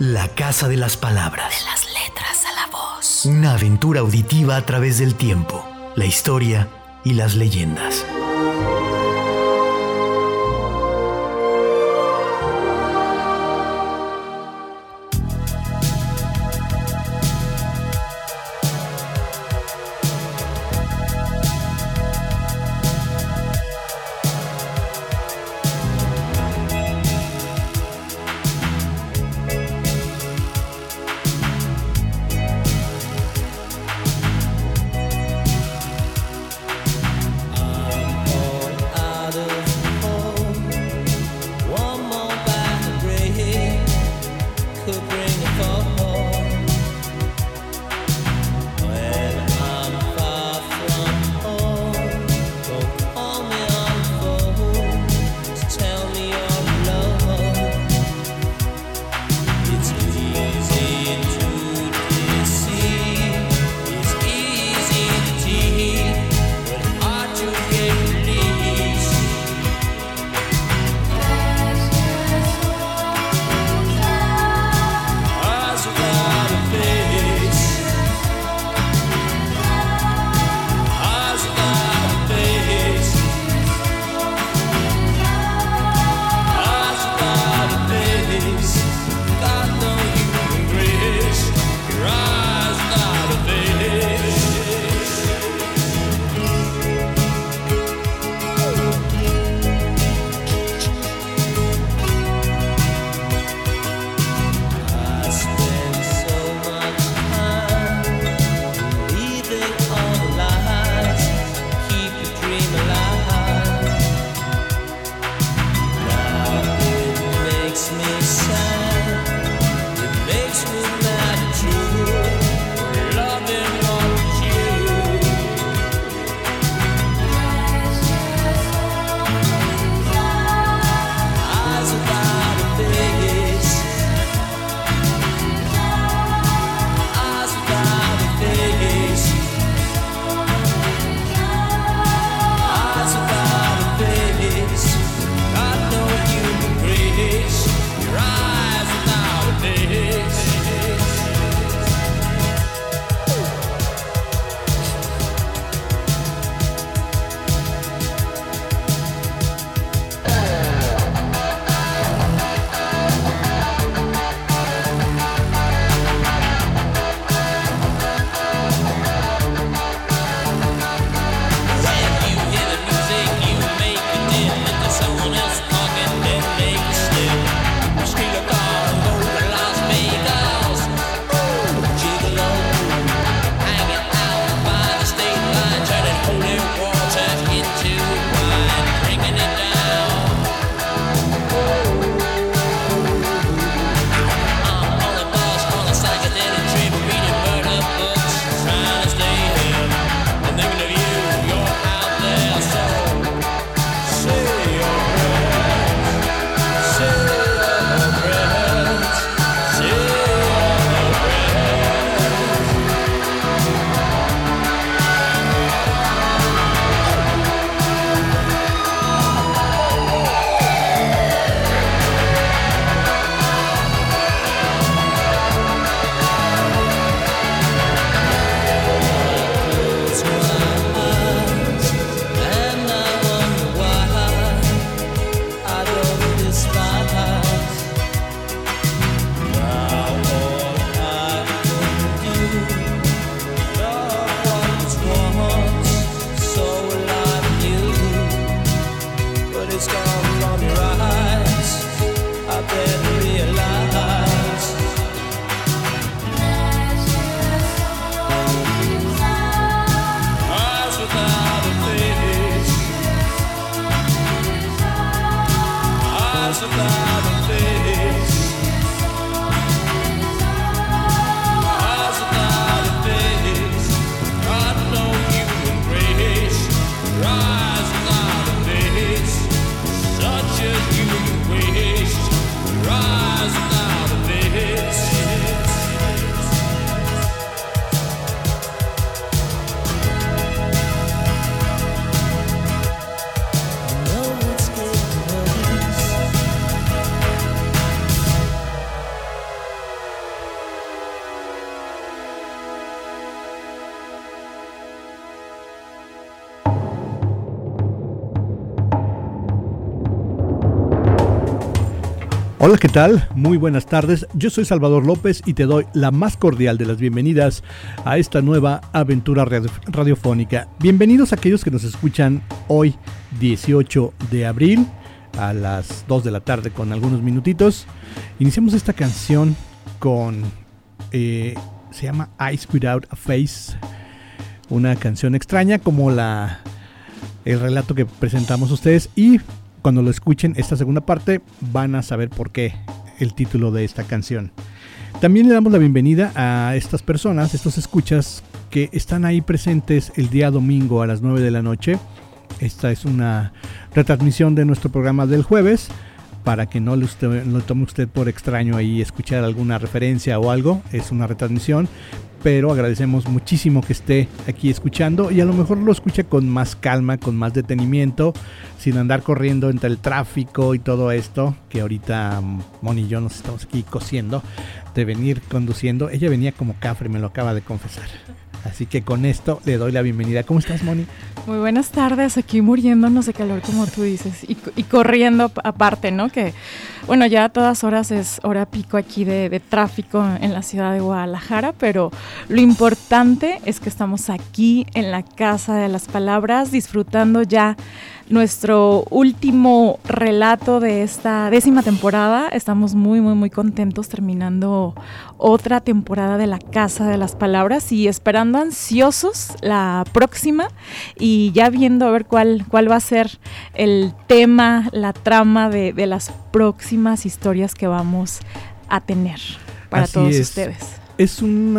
La Casa de las Palabras. De las letras a la voz. Una aventura auditiva a través del tiempo, la historia y las leyendas. Hola, ¿qué tal? Muy buenas tardes. Yo soy Salvador López y te doy la más cordial de las bienvenidas a esta nueva aventura radiofónica. Bienvenidos a aquellos que nos escuchan hoy, 18 de abril, a las 2 de la tarde con algunos minutitos. Iniciamos esta canción con... se llama Eyes Without a Face. Una canción extraña como el relato que presentamos a ustedes, y cuando lo escuchen esta segunda parte van a saber por qué el título de esta canción. También le damos la bienvenida a estas personas, estos escuchas que están ahí presentes el día domingo a las 9 de la noche. Esta es una retransmisión de nuestro programa del jueves, para que no lo tome usted por extraño ahí escuchar alguna referencia o algo. Es una retransmisión, pero agradecemos muchísimo que esté aquí escuchando, y a lo mejor lo escucha con más calma, con más detenimiento, sin andar corriendo entre el tráfico y todo esto, que ahorita Moni y yo nos estamos aquí cosiendo de venir conduciendo. Ella venía como cafre, me lo acaba de confesar. Así que con esto le doy la bienvenida. ¿Cómo estás, Moni? Muy buenas tardes, aquí muriéndonos de calor, como tú dices, y corriendo aparte, ¿no? Que, bueno, ya a todas horas es hora pico aquí de tráfico en la ciudad de Guadalajara, pero lo importante es que estamos aquí en la Casa de las Palabras, disfrutando ya nuestro último relato de esta 10ª temporada. Estamos muy, muy, muy contentos terminando otra temporada de la Casa de las Palabras y esperando ansiosos la próxima, y ya viendo a ver cuál va a ser el tema, la trama de las próximas historias que vamos a tener para todos ustedes. Es un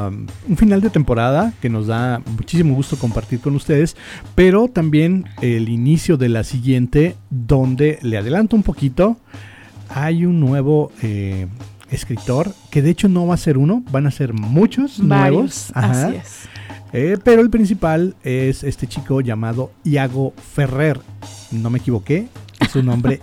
final de temporada que nos da muchísimo gusto compartir con ustedes, pero también el inicio de la siguiente, donde le adelanto un poquito, hay un nuevo escritor, que de hecho no va a ser uno, van a ser muchos nuevos. Ajá. Así es. Pero el principal es este chico llamado Iago Ferrer. No me equivoqué. Su nombre,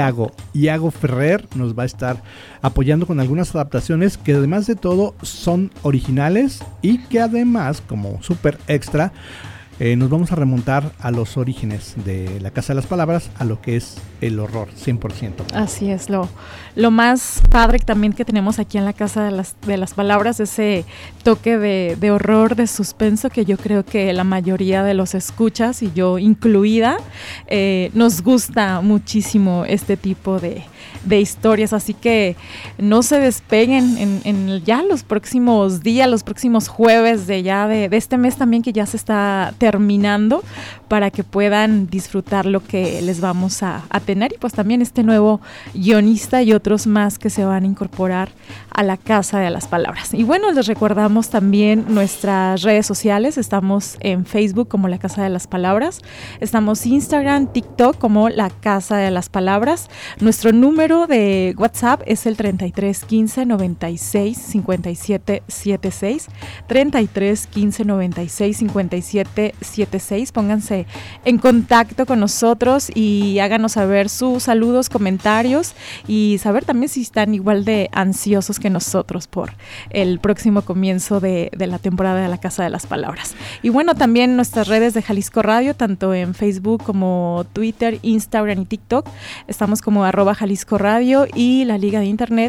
Iago Ferrer, nos va a estar apoyando con algunas adaptaciones que además de todo son originales, y que además, como súper extra, nos vamos a remontar a los orígenes de la Casa de las Palabras, a lo que es el horror 100%. Así es, lo más padre también que tenemos aquí en la Casa de las Palabras, ese toque de horror, de suspenso, que yo creo que la mayoría de los escuchas, y yo incluida, nos gusta muchísimo este tipo de historias, así que no se despeguen en ya los próximos días, los próximos jueves de este mes también, que ya se está terminando, para que puedan disfrutar lo que les vamos a tener, y pues también este nuevo guionista y otros más que se van a incorporar a la Casa de las Palabras. Y bueno, les recordamos también nuestras redes sociales. Estamos en Facebook como La Casa de las Palabras, estamos en Instagram, TikTok como La Casa de las Palabras. Nuestro número de WhatsApp es el 33 15 96 57 76, 33 15 96 57 76. Pónganse en contacto con nosotros y háganos saber sus saludos, comentarios, y saber también si están igual de ansiosos que nosotros por el próximo comienzo de la temporada de la Casa de las Palabras. Y bueno, también nuestras redes de Jalisco Radio, tanto en Facebook como Twitter, Instagram y TikTok, estamos como @Jalisco Radio, y la liga de internet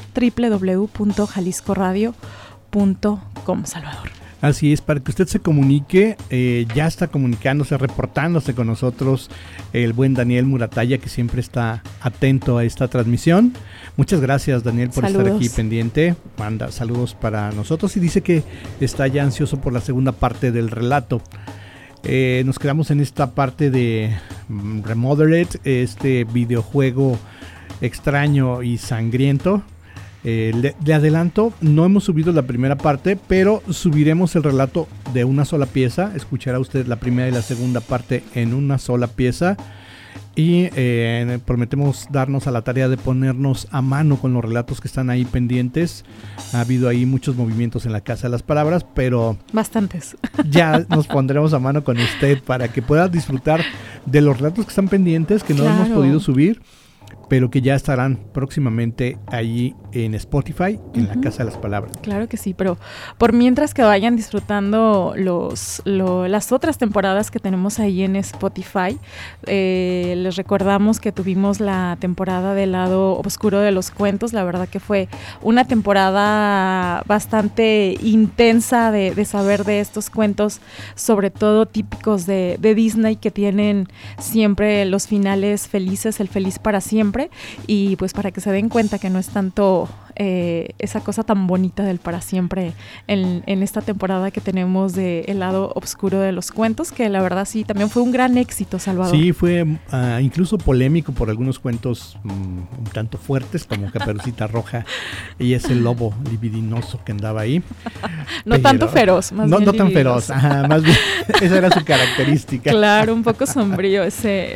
www.jaliscoradio.com. Salvador. Así es, para que usted se comunique, ya está comunicándose, reportándose con nosotros el buen Daniel Muratalla, que siempre está atento a esta transmisión. Muchas gracias, Daniel, por estar aquí pendiente. Manda saludos para nosotros y dice que está ya ansioso por la segunda parte del relato. Nos quedamos en esta parte de Remothered, este videojuego extraño y sangriento. Le adelanto, no hemos subido la primera parte, pero subiremos el relato de una sola pieza. Escuchará usted la primera y la segunda parte en una sola pieza, y prometemos darnos a la tarea de ponernos a mano con los relatos que están ahí pendientes. Ha habido ahí muchos movimientos en la Casa de las Palabras, pero bastantes. Ya nos pondremos a mano con usted para que pueda disfrutar de los relatos que están pendientes, que no hemos podido subir. pero que ya estarán próximamente allí en Spotify, en la Casa de las Palabras. Claro que sí, pero por mientras que vayan disfrutando las otras temporadas que tenemos ahí en Spotify, les recordamos que tuvimos la temporada del lado oscuro de los cuentos. La verdad que fue una temporada bastante intensa de saber de estos cuentos, sobre todo típicos de Disney, que tienen siempre los finales felices, el feliz para siempre. Y pues para que se den cuenta que no es tanto esa cosa tan bonita del para siempre en esta temporada que tenemos de El lado oscuro de los cuentos, que la verdad sí, también fue un gran éxito, Salvador. Sí, fue incluso polémico por algunos cuentos un tanto fuertes, como Caperucita Roja y ese lobo libidinoso que andaba ahí. No tanto feroz, más bien no tan feroz, más bien esa era su característica. Claro, un poco sombrío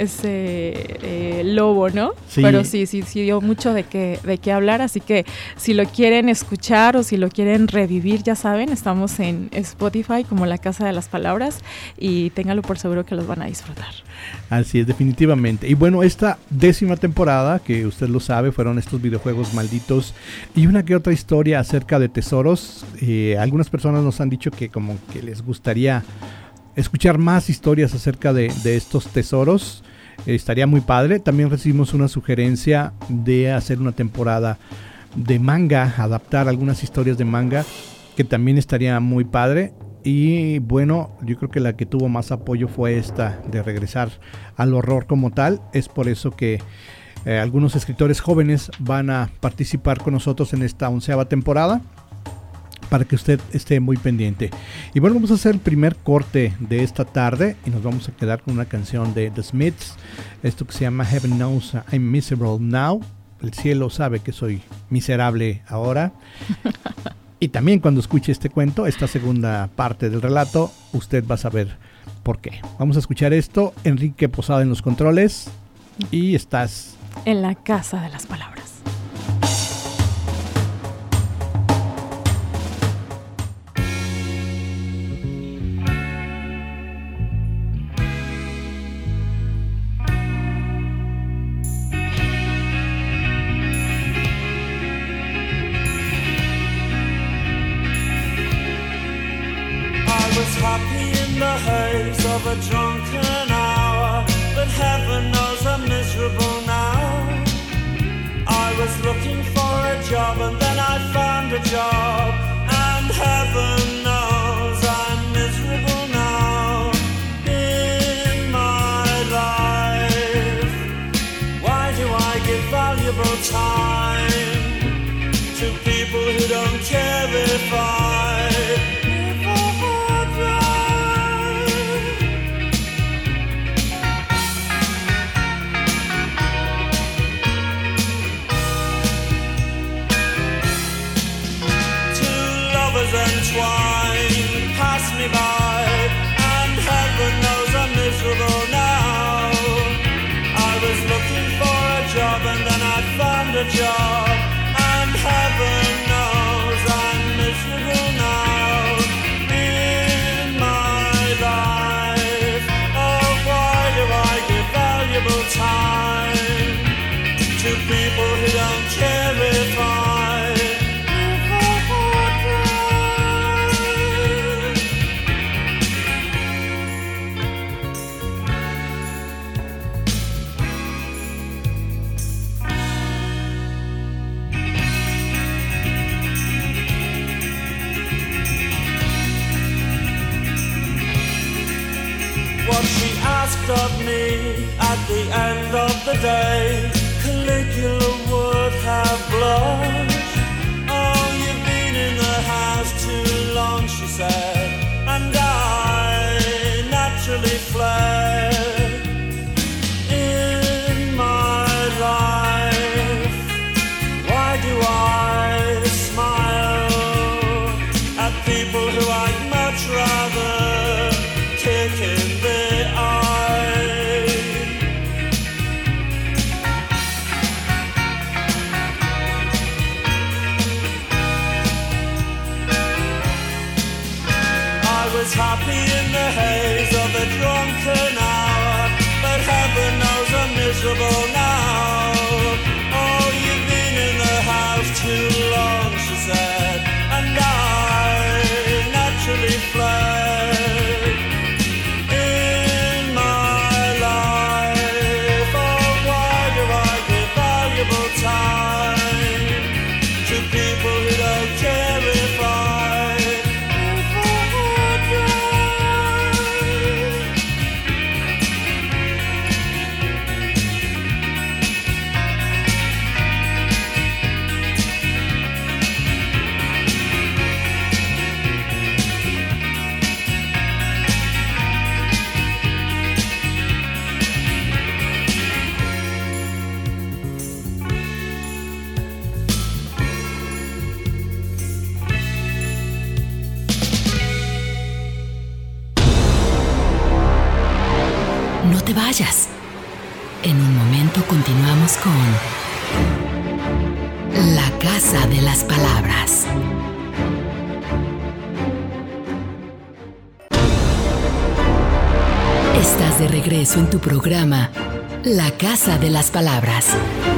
ese lobo, ¿no? Sí. Pero sí dio mucho de qué hablar, así que si lo quieren escuchar o si lo quieren revivir, ya saben, estamos en Spotify como La Casa de las Palabras, y ténganlo por seguro que los van a disfrutar. Así es, definitivamente. Y bueno, esta 10ª temporada, que usted lo sabe, fueron estos videojuegos malditos y una que otra historia acerca de tesoros. Algunas personas nos han dicho que como que les gustaría escuchar más historias acerca de estos tesoros. Estaría muy padre. También recibimos una sugerencia de hacer una temporada de manga, adaptar algunas historias de manga, que también estaría muy padre. Y bueno, yo creo que la que tuvo más apoyo fue esta de regresar al horror como tal. Es por eso que algunos escritores jóvenes van a participar con nosotros en esta 11ª temporada, para que usted esté muy pendiente. Y bueno, vamos a hacer el primer corte de esta tarde y nos vamos a quedar con una canción de The Smiths, esto que se llama Heaven Knows I'm Miserable Now. El cielo sabe que soy miserable ahora. Y también cuando escuche este cuento, esta segunda parte del relato, usted va a saber por qué. Vamos a escuchar esto. Enrique Posada en los controles, y estás en La Casa de las Palabras. Happy in the haze of a drunken hour, but heaven knows I'm miserable now. I was looking for a job and then I found a job, and heaven knows I'm miserable now. In my life, why do I give valuable time to people who don't care if I entwine, pass me by, and heaven knows I'm miserable now. I was looking for a job and then I found a job, and heaven knows I'm miserable now. In my life, oh why do I give valuable time to people who don't care if I of me at the end of the day? Caligula would have blushed. Oh, you've been in the house too long, she said, and I naturally fled. In my life, why do I smile at people who I'd much rather kick in the eye? Happy in the haze of a drunken hour, but heaven knows I'm miserable now. vayas. En un momento continuamos con La Casa de las Palabras. Estás de regreso en tu programa La Casa de las Palabras.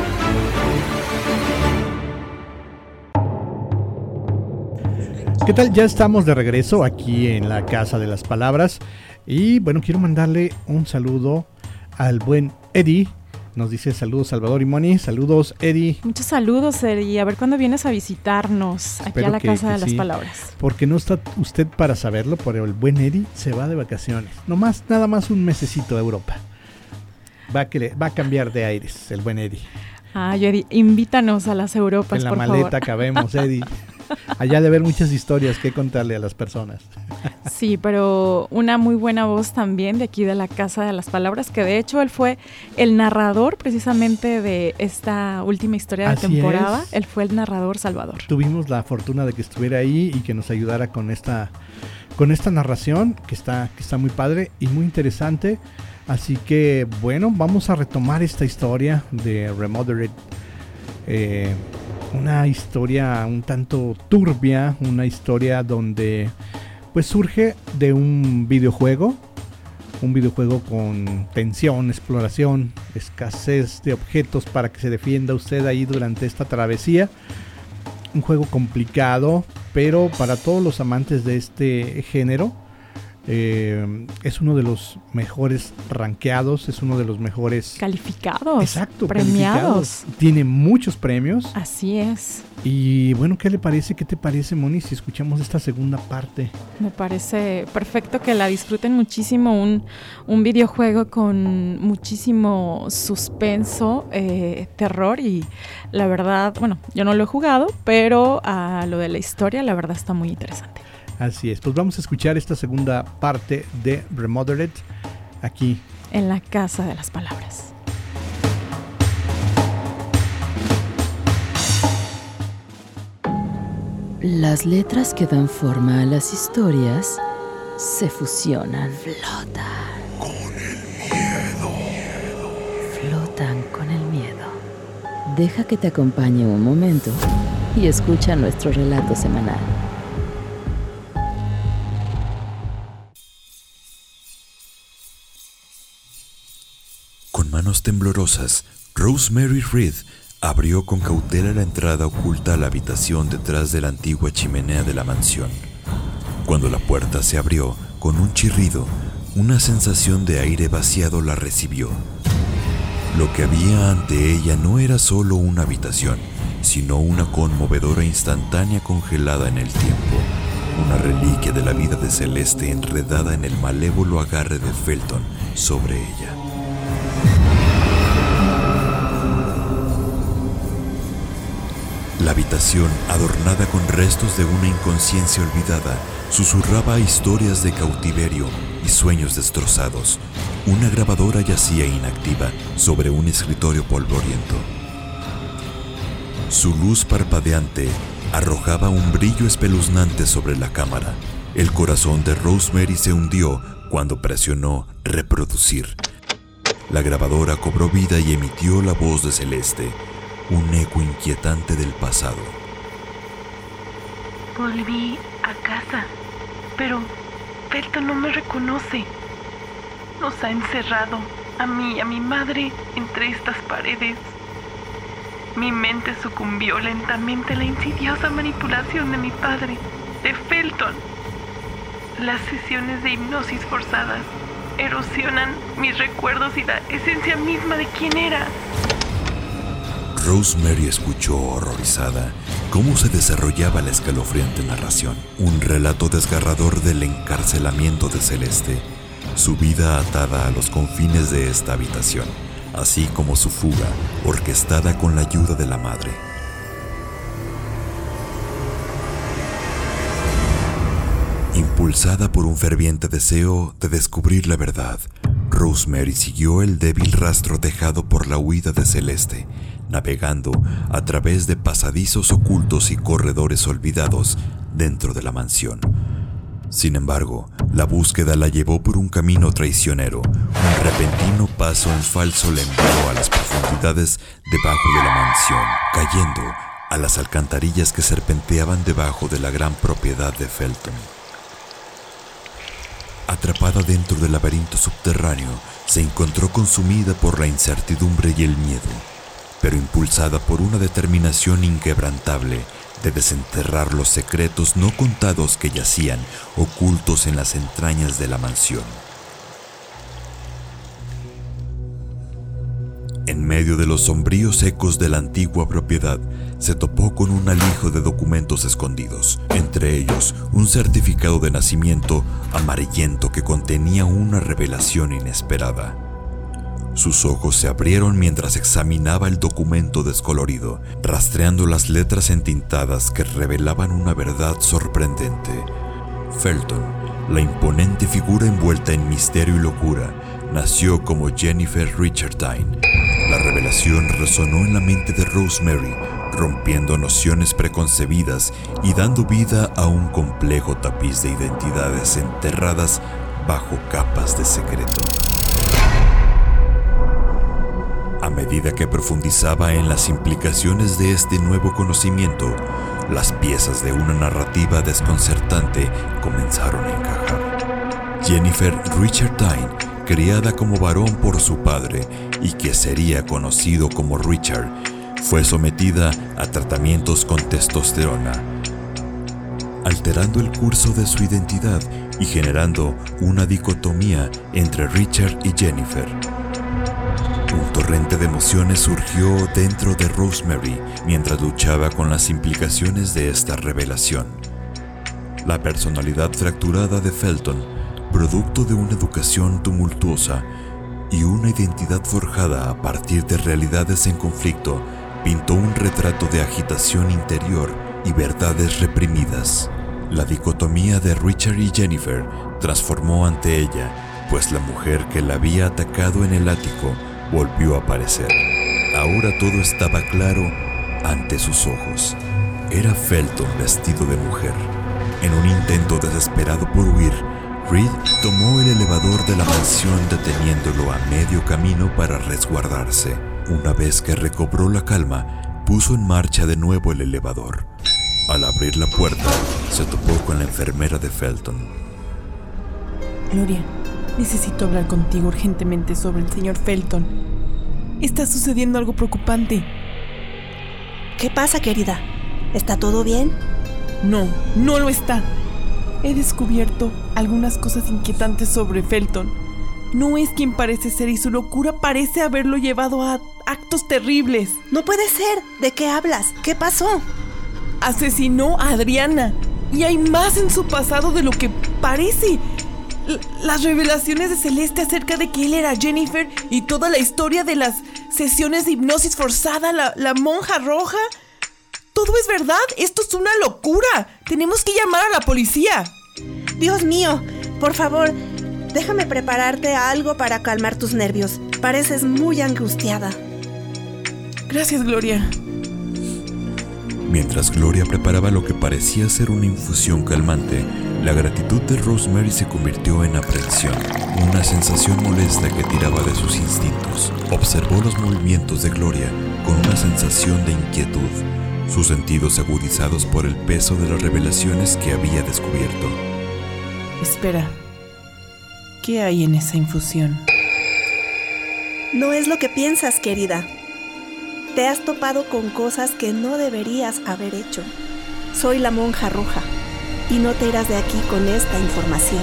¿Qué tal? Ya estamos de regreso aquí en la Casa de las Palabras. Y bueno, quiero mandarle un saludo al buen Eddie. Nos dice saludos Salvador y Moni. Saludos, Eddie. Muchos saludos, Eddie. A ver cuándo vienes a visitarnos aquí Espero a la Casa que de las sí, Palabras. Porque no está usted para saberlo, pero el buen Eddie se va de vacaciones. Nada más un mesecito a Europa. Va a cambiar de aires el buen Eddie. Eddie, invítanos a las Europas, en la por maleta favor. cabemos, Eddie. Allá de haber muchas historias que contarle a las personas. Sí, pero una muy buena voz también de aquí de la Casa de las Palabras, que de hecho él fue el narrador precisamente de esta última historia de Así temporada. es. Él fue el narrador Salvador. Tuvimos la fortuna de que estuviera ahí y que nos ayudara con esta narración que está muy padre y muy interesante. Así que bueno, vamos a retomar esta historia de Remothered. Una historia un tanto turbia, una historia donde pues surge de un videojuego con tensión, exploración, escasez de objetos para que se defienda usted ahí durante esta travesía. Un juego complicado, pero para todos los amantes de este género es uno de los mejores rankeados, es uno de los mejores Calificados. Exacto, premiados. Tiene muchos premios. Así es. Y bueno, ¿qué le parece? ¿Qué te parece, Moni, si escuchamos esta segunda parte? Me parece perfecto que la disfruten muchísimo. Un videojuego con muchísimo suspenso, terror, y la verdad, bueno, yo no lo he jugado, pero a lo de la historia, la verdad está muy interesante. Así es, pues vamos a escuchar esta segunda parte de Remothered aquí en la Casa de las Palabras. Las letras que dan forma a las historias se fusionan. Flotan con el miedo. Flotan con el miedo. Deja que te acompañe un momento y escucha nuestro relato semanal. Con manos temblorosas, Rosemary Reed abrió con cautela la entrada oculta a la habitación detrás de la antigua chimenea de la mansión. Cuando la puerta se abrió, con un chirrido, una sensación de aire vaciado la recibió. Lo que había ante ella no era solo una habitación, sino una conmovedora instantánea congelada en el tiempo, una reliquia de la vida de Celeste enredada en el malévolo agarre de Felton sobre ella. La habitación, adornada con restos de una inconsciencia olvidada, susurraba historias de cautiverio y sueños destrozados. Una grabadora yacía inactiva sobre un escritorio polvoriento. Su luz parpadeante arrojaba un brillo espeluznante sobre la cámara. El corazón de Rosemary se hundió cuando presionó reproducir. La grabadora cobró vida y emitió la voz de Celeste, un eco inquietante del pasado. Volví a casa, pero Felton no me reconoce. Nos ha encerrado, a mí y a mi madre, entre estas paredes. Mi mente sucumbió lentamente a la insidiosa manipulación de mi padre, de Felton. Las sesiones de hipnosis forzadas erosionan mis recuerdos y la esencia misma de quién era. Rosemary escuchó horrorizada cómo se desarrollaba la escalofriante narración, un relato desgarrador del encarcelamiento de Celeste, su vida atada a los confines de esta habitación, así como su fuga, orquestada con la ayuda de la madre. Impulsada por un ferviente deseo de descubrir la verdad, Rosemary siguió el débil rastro dejado por la huida de Celeste, navegando a través de pasadizos ocultos y corredores olvidados dentro de la mansión. Sin embargo, La búsqueda la llevó por un camino traicionero. Un repentino paso en falso le envió a las profundidades debajo de la mansión, cayendo a las alcantarillas que serpenteaban debajo de la gran propiedad de Felton. Atrapada dentro del laberinto subterráneo, se encontró consumida por la incertidumbre y el miedo, pero impulsada por una determinación inquebrantable de desenterrar los secretos no contados que yacían ocultos en las entrañas de la mansión. En medio de los sombríos ecos de la antigua propiedad, se topó con un alijo de documentos escondidos, entre ellos un certificado de nacimiento amarillento que contenía una revelación inesperada. Sus ojos se abrieron mientras examinaba el documento descolorido, rastreando las letras entintadas que revelaban una verdad sorprendente. Felton, la imponente figura envuelta en misterio y locura, nació como Jennifer Richardine. La revelación resonó en la mente de Rosemary, rompiendo nociones preconcebidas y dando vida a un complejo tapiz de identidades enterradas bajo capas de secreto. A medida que profundizaba en las implicaciones de este nuevo conocimiento, las piezas de una narrativa desconcertante comenzaron a encajar. Jennifer Richardine, criada como varón por su padre y que sería conocido como Richard, fue sometida a tratamientos con testosterona, alterando el curso de su identidad y generando una dicotomía entre Richard y Jennifer. Un torrente de emociones surgió dentro de Rosemary mientras luchaba con las implicaciones de esta revelación. La personalidad fracturada de Felton, producto de una educación tumultuosa y una identidad forjada a partir de realidades en conflicto, pintó un retrato de agitación interior y verdades reprimidas. La dicotomía de Richard y Jennifer transformó ante ella, pues la mujer que la había atacado en el ático volvió a aparecer. Ahora todo estaba claro ante sus ojos. Era Felton vestido de mujer. En un intento desesperado por huir, Reed tomó el elevador de la mansión deteniéndolo a medio camino para resguardarse. Una vez que recobró la calma, puso en marcha de nuevo el elevador. Al abrir la puerta, se topó con la enfermera de Felton. Gloria, necesito hablar contigo urgentemente sobre el señor Felton. Está sucediendo algo preocupante. ¿Qué pasa, querida? ¿Está todo bien? No, no lo está. He descubierto algunas cosas inquietantes sobre Felton. No es quien parece ser y su locura parece haberlo llevado a actos terribles. No puede ser. ¿De qué hablas? ¿Qué pasó? Asesinó a Adriana y hay más en su pasado de lo que parece. Las revelaciones de Celeste acerca de que él era Jennifer y toda la historia de las sesiones de hipnosis forzada, la monja roja. Todo es verdad. Esto es una locura. Tenemos que llamar a la policía. Dios mío, por favor, déjame prepararte algo para calmar tus nervios. Pareces muy angustiada. Gracias, Gloria. Mientras Gloria preparaba lo que parecía ser una infusión calmante, la gratitud de Rosemary se convirtió en aprensión, una sensación molesta que tiraba de sus instintos. Observó los movimientos de Gloria con una sensación de inquietud, sus sentidos agudizados por el peso de las revelaciones que había descubierto. Espera, ¿qué hay en esa infusión? No es lo que piensas, querida. Te has topado con cosas que no deberías haber hecho. Soy la monja roja y no te irás de aquí con esta información.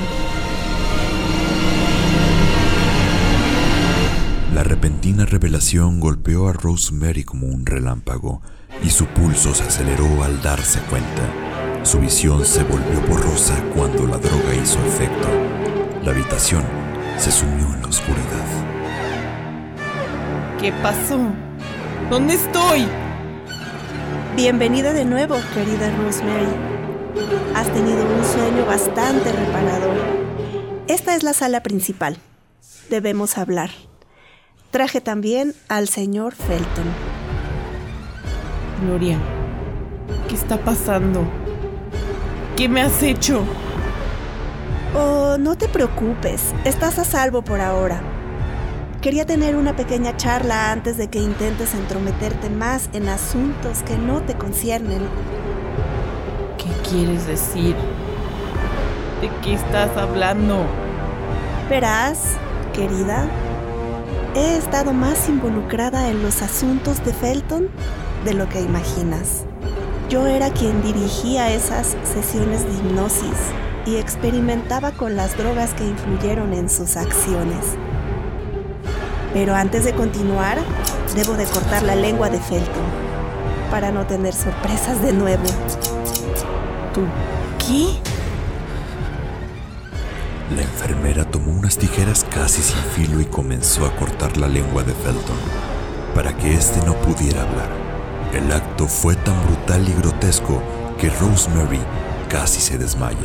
La repentina revelación golpeó a Rosemary como un relámpago y su pulso se aceleró al darse cuenta. Su visión se volvió borrosa cuando la droga hizo efecto. La habitación se sumió en la oscuridad. ¿Qué pasó? ¿Dónde estoy? Bienvenida de nuevo, querida Rosemary. Has tenido un sueño bastante reparador. Esta es la sala principal. Debemos hablar. Traje también al señor Felton. Gloria, ¿qué está pasando? ¿Qué me has hecho? Oh, no te preocupes, estás a salvo por ahora. Quería tener una pequeña charla antes de que intentes entrometerte más en asuntos que no te conciernen. ¿Qué quieres decir? ¿De qué estás hablando? Verás, querida, he estado más involucrada en los asuntos de Felton de lo que imaginas. Yo era quien dirigía esas sesiones de hipnosis y experimentaba con las drogas que influyeron en sus acciones. Pero antes de continuar, debo de cortar la lengua de Felton para no tener sorpresas de nuevo. ¿Tú qué? La enfermera tomó unas tijeras casi sin filo y comenzó a cortar la lengua de Felton para que éste no pudiera hablar. El acto fue tan brutal y grotesco que Rosemary casi se desmaya.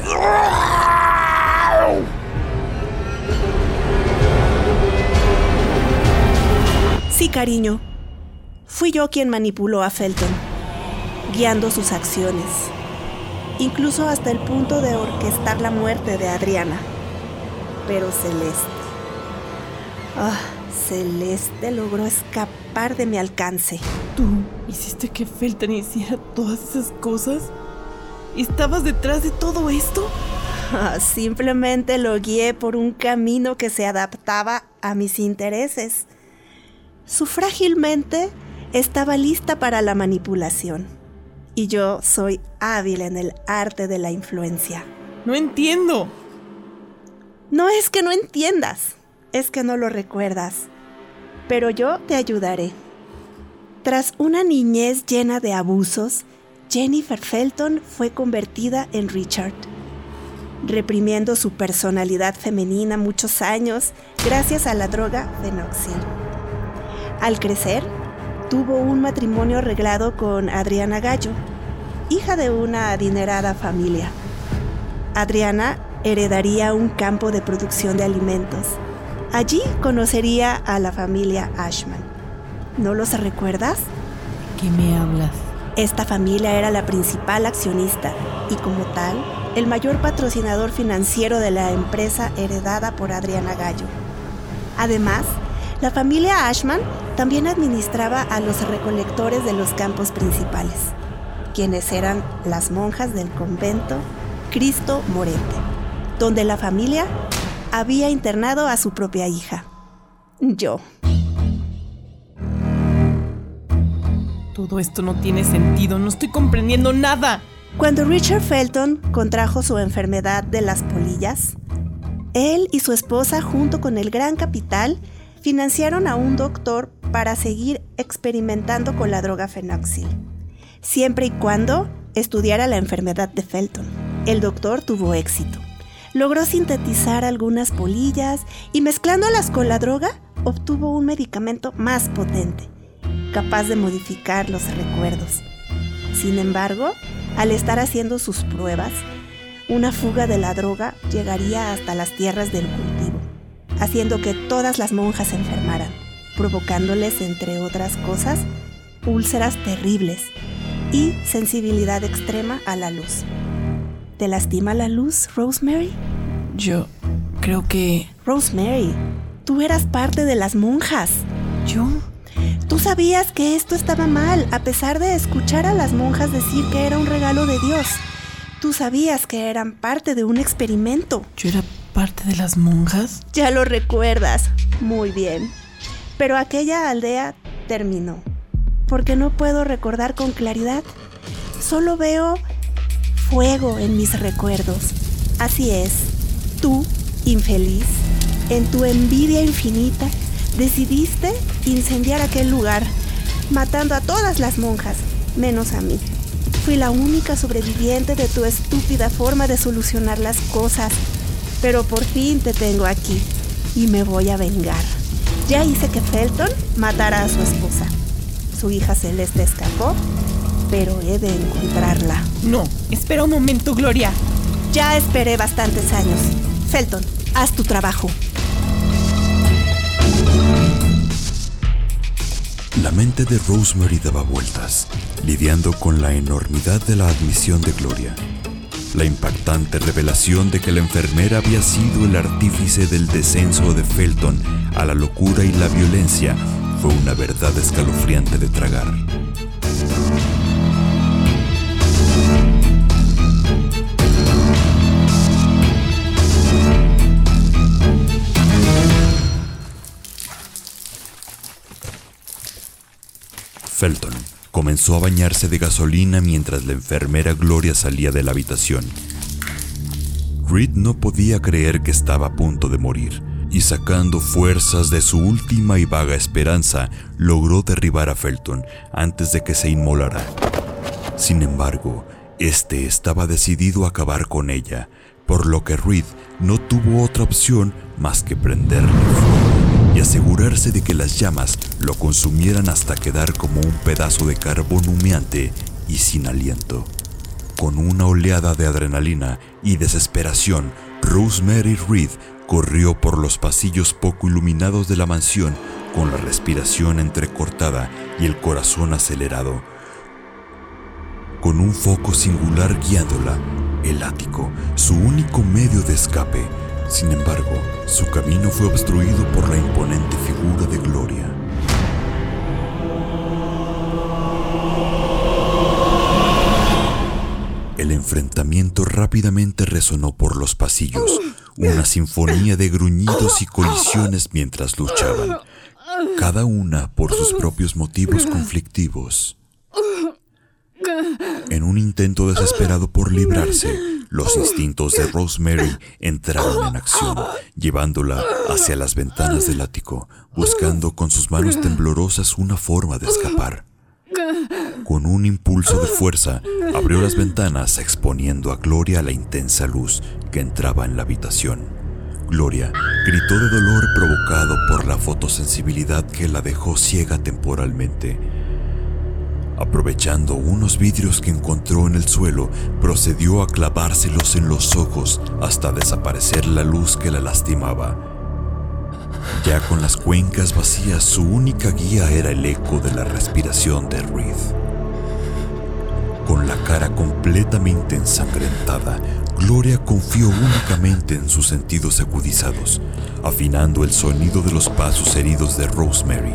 Sí, cariño. Fui yo quien manipuló a Felton, guiando sus acciones, incluso hasta el punto de orquestar la muerte de Adriana. Pero Celeste logró escapar de mi alcance. ¿Tú hiciste que Felton hiciera todas esas cosas? ¿Estabas detrás de todo esto? Simplemente lo guié por un camino que se adaptaba a mis intereses. Su frágil mente estaba lista para la manipulación. Y yo soy hábil en el arte de la influencia. No entiendo. No es que no entiendas, es que no lo recuerdas. Pero yo te ayudaré. Tras una niñez llena de abusos, Jennifer Felton fue convertida en Richard, reprimiendo su personalidad femenina muchos años gracias a la droga Phenoxyl. Al crecer, tuvo un matrimonio arreglado con Adriana Gallo, hija de una adinerada familia. Adriana heredaría un campo de producción de alimentos. Allí conocería a la familia Ashman. ¿No los recuerdas? ¿Qué me hablas? Esta familia era la principal accionista y, como tal, el mayor patrocinador financiero de la empresa heredada por Adriana Gallo. Además, la familia Ashman también administraba a los recolectores de los campos principales, quienes eran las monjas del convento Cristo Morente, donde la familia había internado a su propia hija, yo. Todo esto no tiene sentido, no estoy comprendiendo nada. Cuando Richard Felton contrajo su enfermedad de las polillas, él y su esposa, junto con el gran capital, financiaron a un doctor para seguir experimentando con la droga Phenoxyl, siempre y cuando estudiara la enfermedad de Felton. El doctor tuvo éxito. Logró sintetizar algunas polillas y, mezclándolas con la droga, obtuvo un medicamento más potente, capaz de modificar los recuerdos. Sin embargo, al estar haciendo sus pruebas, una fuga de la droga llegaría hasta las tierras del cultivo, haciendo que todas las monjas se enfermaran, provocándoles, entre otras cosas, úlceras terribles y sensibilidad extrema a la luz. ¿Te lastima la luz, Rosemary? Yo creo que... Rosemary, tú eras parte de las monjas. ¿Yo? Tú sabías que esto estaba mal, a pesar de escuchar a las monjas decir que era un regalo de Dios. Tú sabías que eran parte de un experimento. ¿Yo era parte de las monjas? Ya lo recuerdas. Muy bien. Pero aquella aldea terminó, porque no puedo recordar con claridad. Solo veo fuego en mis recuerdos. Así es, tú, infeliz, en tu envidia infinita, decidiste incendiar aquel lugar, matando a todas las monjas, menos a mí. Fui la única sobreviviente de tu estúpida forma de solucionar las cosas, pero por fin te tengo aquí y me voy a vengar. Ya hice que Felton matara a su esposa. Su hija Celeste escapó, pero he de encontrarla. No, espera un momento, Gloria. Ya esperé bastantes años. Felton, haz tu trabajo. La mente de Rosemary daba vueltas, lidiando con la enormidad de la admisión de Gloria. La impactante revelación de que la enfermera había sido el artífice del descenso de Felton a la locura y la violencia fue una verdad escalofriante de tragar. Felton comenzó a bañarse de gasolina mientras la enfermera Gloria salía de la habitación. Reed no podía creer que estaba a punto de morir, y sacando fuerzas de su última y vaga esperanza, logró derribar a Felton antes de que se inmolara. Sin embargo, este estaba decidido a acabar con ella, por lo que Reed no tuvo otra opción más que prenderle fuego y asegurarse de que las llamas lo consumieran hasta quedar como un pedazo de carbón humeante y sin aliento. Con una oleada de adrenalina y desesperación, Rosemary Reed corrió por los pasillos poco iluminados de la mansión con la respiración entrecortada y el corazón acelerado. Con un foco singular guiándola, el ático, su único medio de escape. Sin embargo, su camino fue obstruido por la imponente figura de Gloria. El enfrentamiento rápidamente resonó por los pasillos, una sinfonía de gruñidos y colisiones mientras luchaban, cada una por sus propios motivos conflictivos. En un intento desesperado por librarse, los instintos de Rosemary entraron en acción, llevándola hacia las ventanas del ático, buscando con sus manos temblorosas una forma de escapar. Con un impulso de fuerza, abrió las ventanas exponiendo a Gloria a la intensa luz que entraba en la habitación. Gloria gritó de dolor provocado por la fotosensibilidad que la dejó ciega temporalmente. Aprovechando unos vidrios que encontró en el suelo, procedió a clavárselos en los ojos hasta desaparecer la luz que la lastimaba. Ya con las cuencas vacías, su única guía era el eco de la respiración de Reed. Con la cara completamente ensangrentada, Gloria confió únicamente en sus sentidos agudizados, afinando el sonido de los pasos heridos de Rosemary.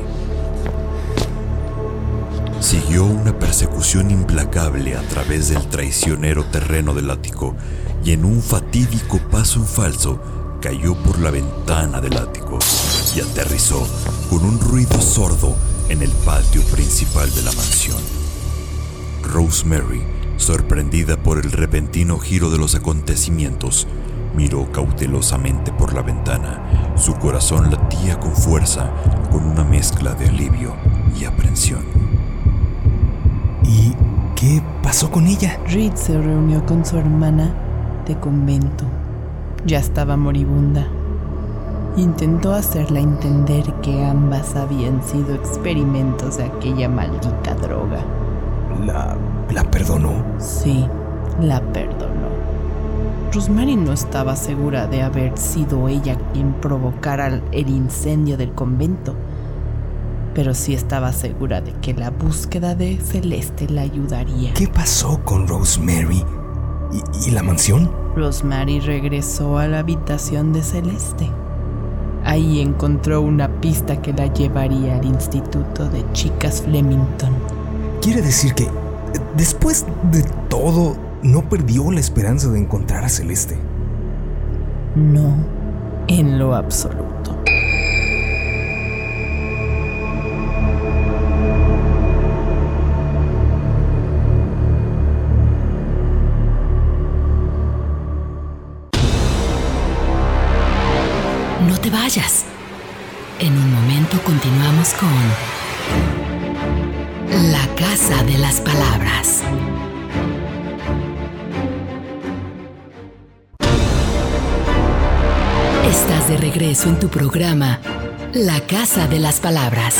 Siguió una persecución implacable a través del traicionero terreno del ático y en un fatídico paso en falso cayó por la ventana del ático y aterrizó con un ruido sordo en el patio principal de la mansión. Rosemary, sorprendida por el repentino giro de los acontecimientos, miró cautelosamente por la ventana. Su corazón latía con fuerza, con una mezcla de alivio y aprensión. ¿Y qué pasó con ella? Reed se reunió con su hermana de convento. Ya estaba moribunda. Intentó hacerla entender que ambas habían sido experimentos de aquella maldita droga. ¿La perdonó? Sí, la perdonó. Rosemary no estaba segura de haber sido ella quien provocara el incendio del convento, pero sí estaba segura de que la búsqueda de Celeste la ayudaría. ¿Qué pasó con Rosemary? ¿Y la mansión? Rosemary regresó a la habitación de Celeste. Ahí encontró una pista que la llevaría al Instituto de Chicas Flemington. Quiere decir que, después de todo, no perdió la esperanza de encontrar a Celeste. No, en lo absoluto. No te vayas. En un momento continuamos con La Casa de las Palabras. Estás de regreso en tu programa La Casa de las Palabras.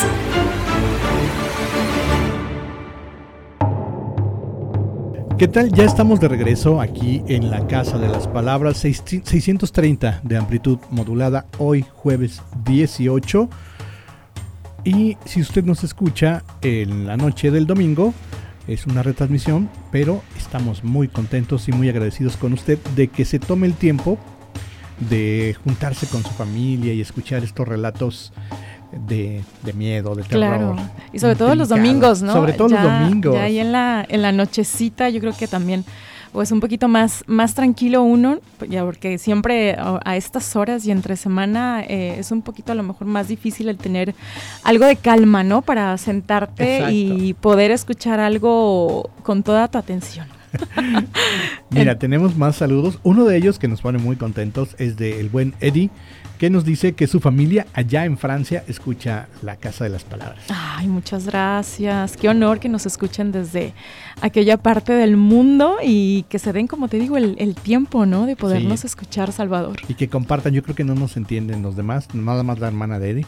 ¿Qué tal? Ya estamos de regreso aquí en la Casa de las Palabras, 630 de amplitud modulada, hoy jueves 18. Y si usted nos escucha en la noche del domingo, Es una retransmisión, pero estamos muy contentos y muy agradecidos con usted de que se tome el tiempo de juntarse con su familia y escuchar estos relatos de miedo, de terror. Claro, y sobre todo los domingos, ¿no? Sobre todo los domingos. Ya ahí en la nochecita, yo creo que también pues un poquito más tranquilo uno, ya porque siempre a estas horas y entre semana es un poquito a lo mejor más difícil el tener algo de calma, ¿no? Para sentarte. Exacto. Y poder escuchar algo con toda tu atención. Mira, tenemos más saludos. Uno de ellos que nos pone muy contentos es del buen Eddie, que nos dice que su familia allá en Francia escucha La Casa de las Palabras. Ay, muchas gracias. Qué honor que nos escuchen desde aquella parte del mundo y que se den, como te digo, el tiempo, ¿no? De podernos escuchar, Salvador. Y que compartan. Yo creo que no nos entienden los demás, nada más la hermana de Eddie.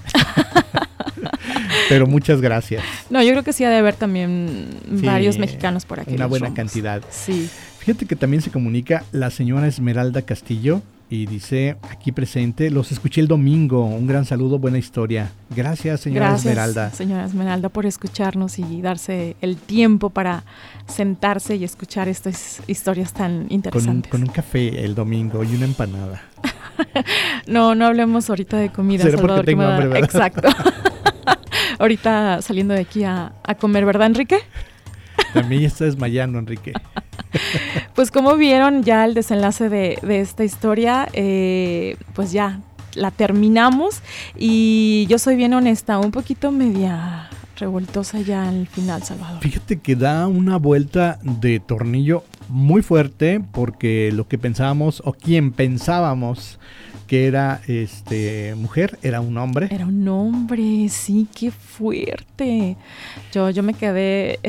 Pero muchas gracias. No, yo creo que sí ha de haber también varios mexicanos por aquí. Una buena cantidad. Sí. Fíjate que también se comunica la señora Esmeralda Castillo y dice, aquí presente, los escuché el domingo, un gran saludo, buena historia. Gracias, señora Esmeralda. Gracias, señora Esmeralda, por escucharnos y darse el tiempo para sentarse y escuchar estas historias tan interesantes. Con un café el domingo y una empanada. No hablemos ahorita de comida, Será Salvador. Porque tengo hambre, ¿verdad? Exacto. Ahorita saliendo de aquí a comer, ¿verdad, Enrique? También ya está desmayando, Enrique. Pues como vieron ya el desenlace de esta historia, pues ya la terminamos y yo soy bien honesta, un poquito media revoltosa ya al final, Salvador. Fíjate que da una vuelta de tornillo muy fuerte porque lo que pensábamos o quien pensábamos que era mujer, era un hombre. Era un hombre, sí, qué fuerte. Yo me quedé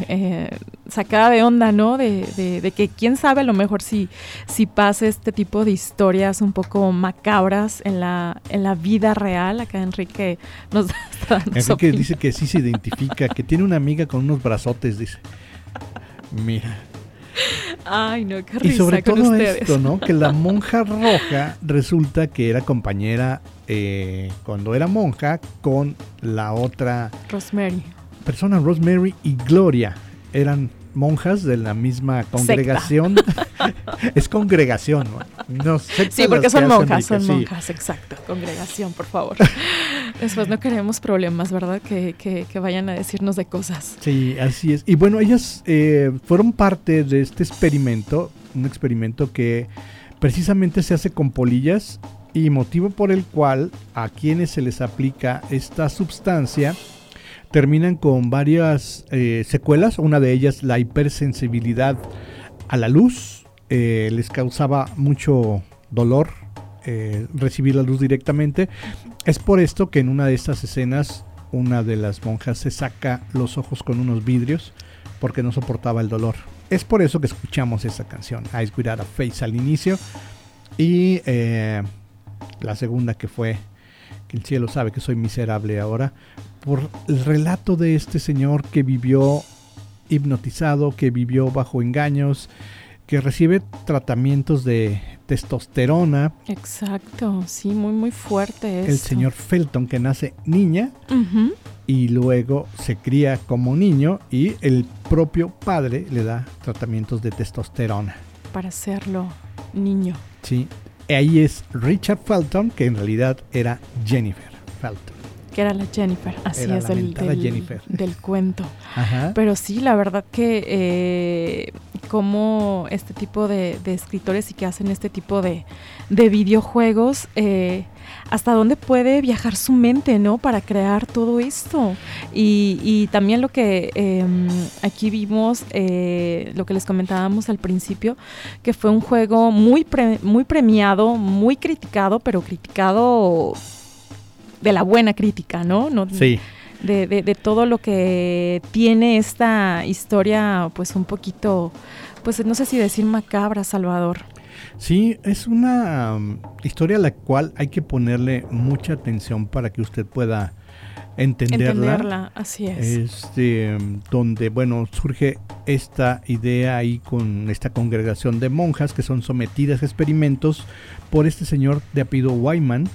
sacada de onda, ¿no? De que quién sabe, a lo mejor si pasa este tipo de historias un poco macabras en la vida real. Acá Enrique nos está dando Enrique dice que sí se identifica, que tiene una amiga con unos brazotes, dice. Mira. Ay, no, qué risa. Y sobre con todo ustedes. Esto, ¿no? Que la monja roja resulta que era compañera cuando era monja con la otra persona, Rosemary y Gloria. Eran monjas de la misma congregación. Es congregación, ¿no? No sé. Sí, porque son monjas, exacto. Congregación, por favor. Después no queremos problemas, ¿verdad? Que vayan a decirnos de cosas. Sí, así es. Y bueno, ellas fueron parte de este experimento, un experimento que precisamente se hace con polillas y motivo por el cual a quienes se les aplica esta sustancia terminan con varias secuelas. Una de ellas, la hipersensibilidad a la luz. Les causaba mucho dolor recibir la luz directamente. Es por esto que en una de estas escenas una de las monjas se saca los ojos con unos vidrios porque no soportaba el dolor. Es por eso que escuchamos esa canción, Eyes Without a Face, al inicio. Y la segunda, que fue Que el cielo sabe que soy miserable ahora, por el relato de este señor que vivió hipnotizado, que vivió bajo engaños, que recibe tratamientos de testosterona. Exacto, sí, muy muy fuerte eso. El señor Felton, que nace niña y luego se cría como niño, y el propio padre le da tratamientos de testosterona para hacerlo niño. Sí, ahí es Richard Felton, que en realidad era Jennifer Felton. Que era la Jennifer, así era es, del cuento. Ajá. Pero sí, la verdad que como este tipo de escritores y que hacen este tipo de videojuegos, hasta dónde puede viajar su mente, ¿no? Para crear todo esto. Y también lo que aquí vimos, lo que les comentábamos al principio, que fue un juego muy premiado, muy criticado, pero criticado de la buena crítica, ¿no? Sí. De todo lo que tiene esta historia, pues un poquito, pues no sé si decir macabra, Salvador. Sí, es una historia a la cual hay que ponerle mucha atención para que usted pueda entenderla. Así es. Donde, bueno, surge esta idea ahí con esta congregación de monjas que son sometidas a experimentos por este señor de apellido Wyman,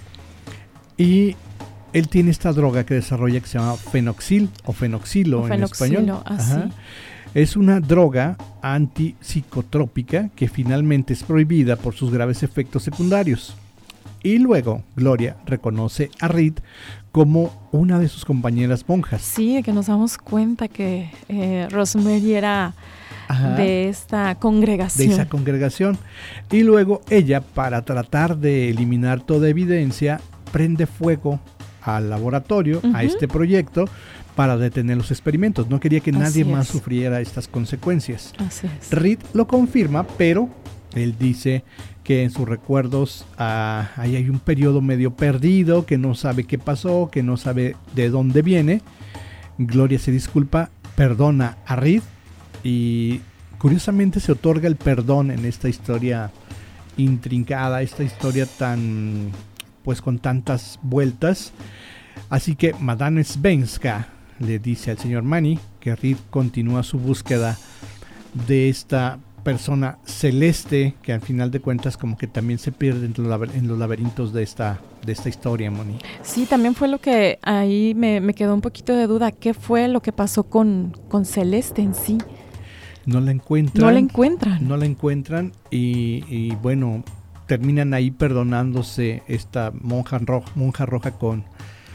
y él tiene esta droga que desarrolla que se llama fenoxil o fenoxilo en español. Así. Es una droga antipsicotrópica que finalmente es prohibida por sus graves efectos secundarios. Y luego Gloria reconoce a Reed como una de sus compañeras monjas. Sí, que nos damos cuenta que Rosemary era de esta congregación. De esa congregación. Y luego ella, para tratar de eliminar toda evidencia, prende fuego al laboratorio, a este proyecto, para detener los experimentos. No quería que nadie más sufriera estas consecuencias. Así es. Reed lo confirma, pero él dice que en sus recuerdos ahí hay un periodo medio perdido, que no sabe qué pasó, que no sabe de dónde viene. Gloria se disculpa, perdona a Reed y curiosamente se otorga el perdón en esta historia intrincada, esta historia tan, pues con tantas vueltas. Así que Madame Svenska le dice al señor Manny que Reed continúa su búsqueda de esta persona celeste que al final de cuentas como que también se pierde en los laberintos de esta historia, Moni. Sí, también fue lo que ahí me quedó un poquito de duda. ¿Qué fue lo que pasó con Celeste en sí? No la encuentran y bueno, terminan ahí perdonándose esta monja roja con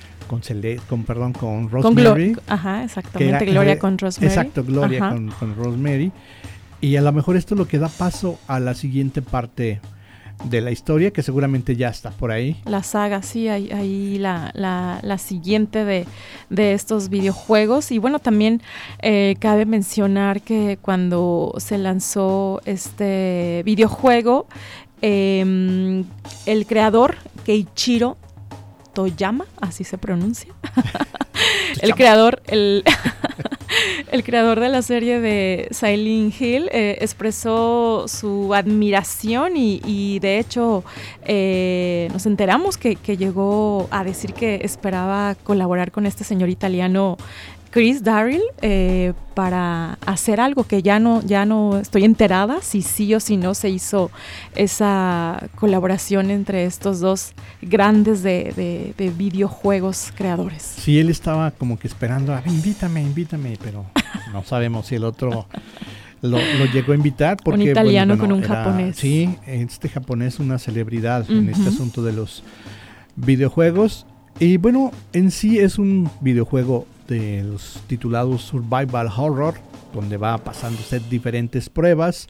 Rosemary. Exactamente, Gloria con Rosemary. Exacto, Gloria con Rosemary. Y a lo mejor esto es lo que da paso a la siguiente parte de la historia, que seguramente ya está por ahí. La saga, sí, ahí la siguiente de estos videojuegos. Y bueno, también cabe mencionar que cuando se lanzó este videojuego, el creador, Keiichiro Toyama, así se pronuncia. El creador de la serie de Silent Hill expresó su admiración y de hecho nos enteramos que llegó a decir que esperaba colaborar con este señor italiano Chris Darrell para hacer algo que ya no estoy enterada si sí o si no se hizo esa colaboración entre estos dos grandes de videojuegos creadores. Sí, él estaba como que esperando, invítame, pero no sabemos si el otro lo llegó a invitar. Porque, un italiano con un japonés. Sí, este japonés una celebridad en este asunto de los videojuegos. Y bueno, en sí es un videojuego de los titulados Survival Horror, donde va pasando usted diferentes pruebas,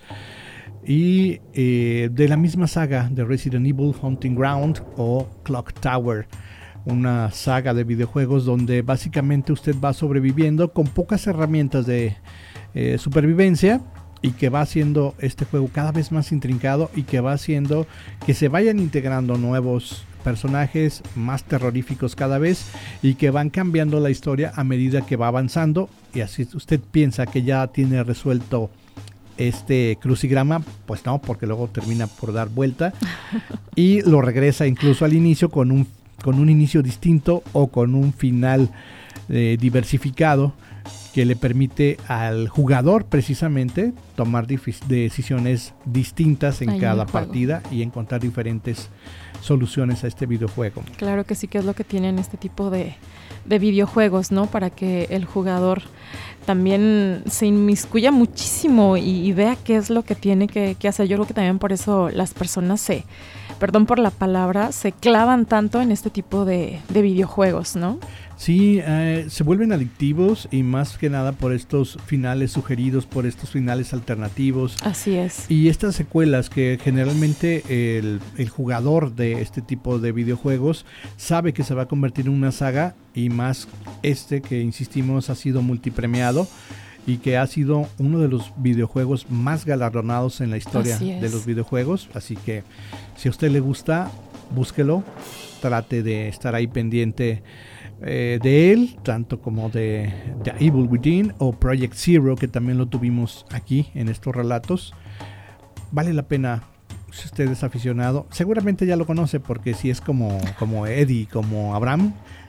y de la misma saga de Resident Evil Hunting Ground o Clock Tower, una saga de videojuegos donde básicamente usted va sobreviviendo con pocas herramientas de supervivencia, y que va haciendo este juego cada vez más intrincado y que va haciendo que se vayan integrando nuevos personajes más terroríficos cada vez y que van cambiando la historia a medida que va avanzando. Y así usted piensa que ya tiene resuelto este crucigrama, pues no, porque luego termina por dar vuelta y lo regresa incluso al inicio con un inicio distinto o con un final diversificado, que le permite al jugador precisamente tomar decisiones distintas en cada partida y encontrar diferentes soluciones a este videojuego. Claro que sí, que es lo que tienen este tipo de videojuegos, ¿no? Para que el jugador también se inmiscuya muchísimo y vea qué es lo que tiene que hacer. Yo creo que también por eso las personas perdón por la palabra, se clavan tanto en este tipo de videojuegos, ¿no? Sí, se vuelven adictivos y más que nada por estos finales sugeridos, por estos finales alternativos. Así es. Y estas secuelas que generalmente el jugador de este tipo de videojuegos sabe que se va a convertir en una saga, y más que insistimos ha sido multipremiado y que ha sido uno de los videojuegos más galardonados en la historia de los videojuegos. Así que si a usted le gusta, búsquelo, trate de estar ahí pendiente de él, tanto como de The Evil Within o Project Zero, que también lo tuvimos aquí en estos relatos. Vale la pena. Si usted es aficionado, seguramente ya lo conoce, porque si es como Eddie, como Abraham,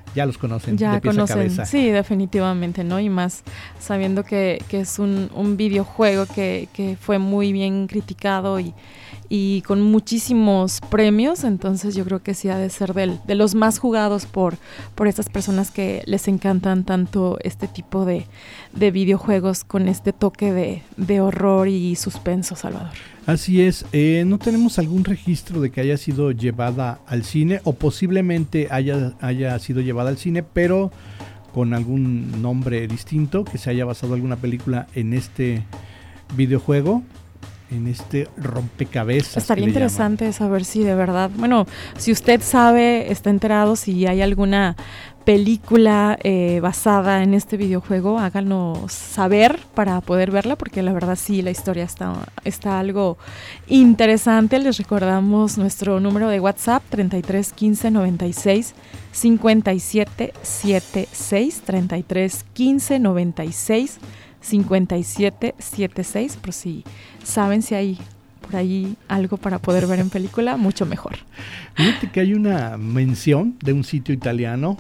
ya los conocen ya de pies conocen, a cabeza. Sí, definitivamente, ¿no? Y más sabiendo que es un videojuego que fue muy bien criticado y con muchísimos premios, entonces yo creo que sí ha de ser de los más jugados por estas personas que les encantan tanto este tipo de videojuegos con este toque de horror y suspenso, Salvador. Así es, no tenemos algún registro de que haya sido llevada al cine o posiblemente haya sido llevada al cine, pero con algún nombre distinto, que se haya basado alguna película en este videojuego, en este rompecabezas. Estaría interesante saber si de verdad, bueno, si usted sabe, está enterado, si hay alguna película basada en este videojuego, háganos saber para poder verla, porque la verdad sí, la historia está algo interesante. Les recordamos nuestro número de WhatsApp, 33 15 96 57 76, 33 15 96 5776, por si saben si hay por ahí algo para poder ver en película, mucho mejor. Fíjate que hay una mención de un sitio italiano,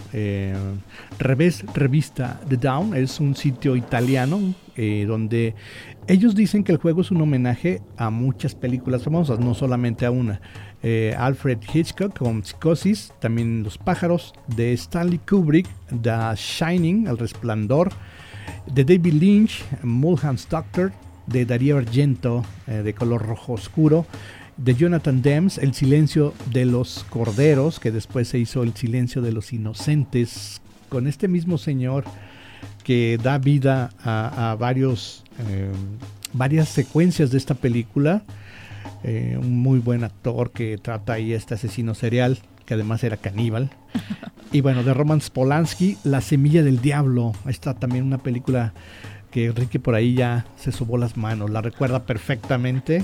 Revista The Down, es un sitio italiano donde ellos dicen que el juego es un homenaje a muchas películas famosas, no solamente a una. Alfred Hitchcock con Psicosis, también Los pájaros, de Stanley Kubrick, The Shining, El resplandor, de David Lynch, Mulholland's Doctor, de Darío Argento, de color rojo oscuro, de Jonathan Demme, El silencio de los corderos, que después se hizo El silencio de los inocentes, con este mismo señor que da vida a varias secuencias de esta película. Un muy buen actor que trata ahí este asesino serial, que además era caníbal. Y bueno, de Roman Polanski, La semilla del diablo. Está también una película que Enrique por ahí ya se sobó las manos, la recuerda perfectamente.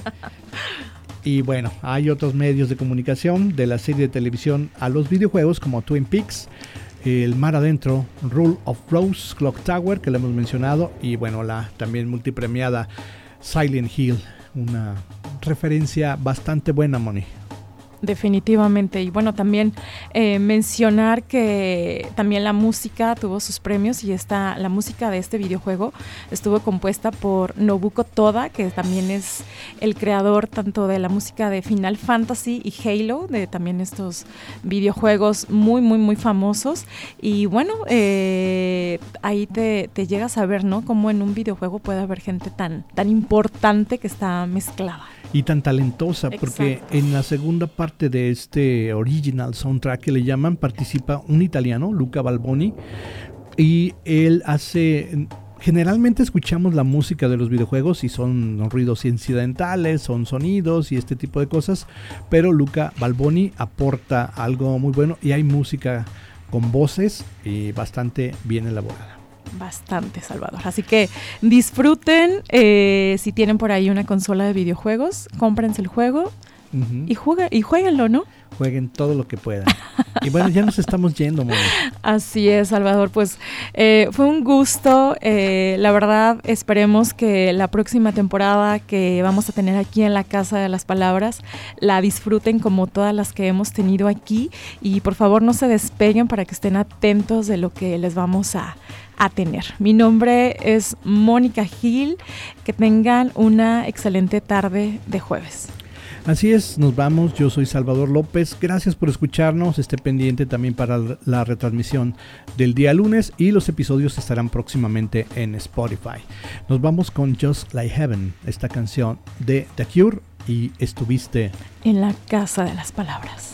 Y bueno, hay otros medios de comunicación, de la serie de televisión a los videojuegos, como Twin Peaks, El mar adentro, Rule of Rose, Clock Tower, que lo hemos mencionado, y bueno, la también multipremiada Silent Hill, una referencia bastante buena, Moni. Definitivamente, y bueno, también mencionar que también la música tuvo sus premios, y la música de este videojuego estuvo compuesta por Nobuko Toda, que también es el creador tanto de la música de Final Fantasy y Halo, de también estos videojuegos muy muy muy famosos. Y bueno, ahí te llegas a ver, ¿no?, cómo en un videojuego puede haber gente tan importante que está mezclada. Y tan talentosa, porque exacto, en la segunda parte de este original soundtrack que le llaman, participa un italiano, Luca Balboni, y él hace... Generalmente escuchamos la música de los videojuegos y son ruidos incidentales, son sonidos y este tipo de cosas, pero Luca Balboni aporta algo muy bueno y hay música con voces y bastante bien elaborada. Bastante, Salvador. Así que disfruten, si tienen por ahí una consola de videojuegos, cómprense el juego y jueguenlo, ¿no? Jueguen todo lo que puedan. Y bueno, ya nos estamos yendo, Moni. Así es, Salvador. Pues fue un gusto. La verdad, esperemos que la próxima temporada que vamos a tener aquí en la Casa de las Palabras la disfruten como todas las que hemos tenido aquí. Y por favor, no se despeguen para que estén atentos de lo que les vamos a tener. Mi nombre es Mónica Gil. Que tengan una excelente tarde de jueves. Así es, nos vamos. Yo soy Salvador López. Gracias por escucharnos. Esté pendiente también para la retransmisión del día lunes y los episodios estarán próximamente en Spotify. Nos vamos con Just Like Heaven, esta canción de The Cure, y estuviste en la Casa de las Palabras.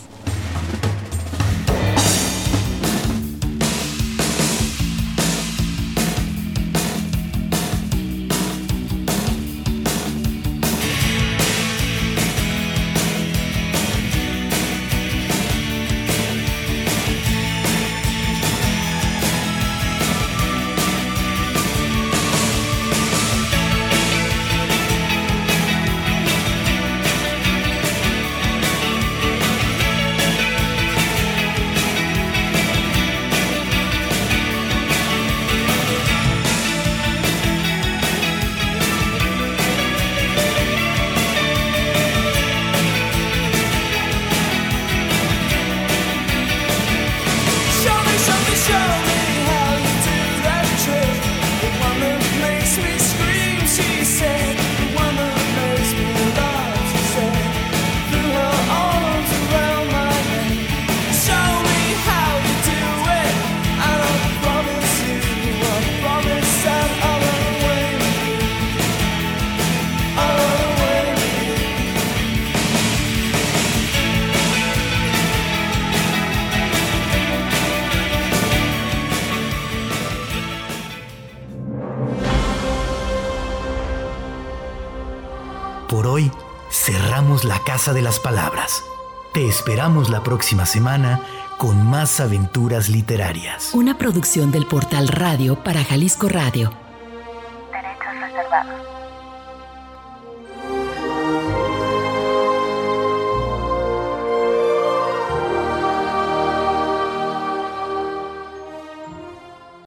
Por hoy, cerramos la Casa de las Palabras. Te esperamos la próxima semana con más aventuras literarias. Una producción del Portal Radio para Jalisco Radio. Derechos reservados.